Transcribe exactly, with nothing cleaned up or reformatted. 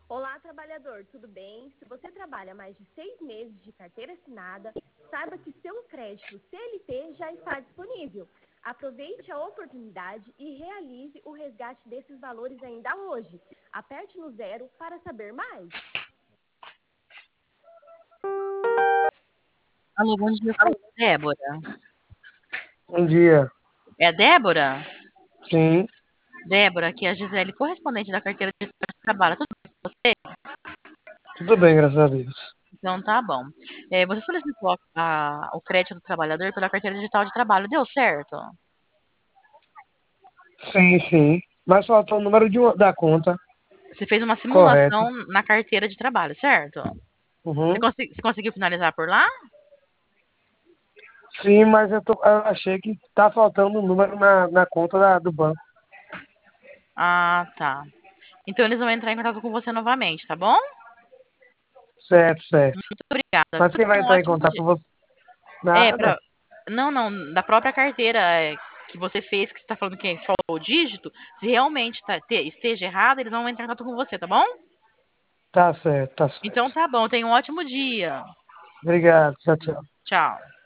Olá, trabalhador, tudo bem? Se você trabalha mais de seis meses de carteira assinada, saiba que seu crédito C L T já está disponível. Aproveite a oportunidade e realize o resgate desses valores ainda hoje. Aperte no zero para saber mais. Alô, bom dia, fala, Débora. Bom dia. É a Débora? Sim, Débora, aqui é a Gisele, correspondente da carteira de trabalho. Tudo bem com você? tudo bem, graças a Deus. Então tá bom. É, você solicitou a- o crédito do trabalhador pela carteira digital de trabalho, deu certo? Sim, sim. Mas faltou o número de uma- da conta. Você fez uma Correto. simulação na carteira de trabalho, certo? Você, Uhum. consi- você conseguiu finalizar por lá? Sim, mas eu, tô, eu achei que tá faltando um número na, na conta da- do banco. Ah, tá. Então eles vão entrar em contato com você novamente, tá bom? Certo, certo. Muito obrigada. Mas quem vai Um entrar em ótimo contato dia. com você? É, Nada. pra... Não, não, da própria carteira é, que você fez, que você está falando que faltou o dígito, se realmente tá- te- esteja errado, eles vão entrar em contato com você, tá bom? Tá certo, tá Então certo. tá bom, tenha um ótimo dia. Obrigado, tchau, tchau. Tchau.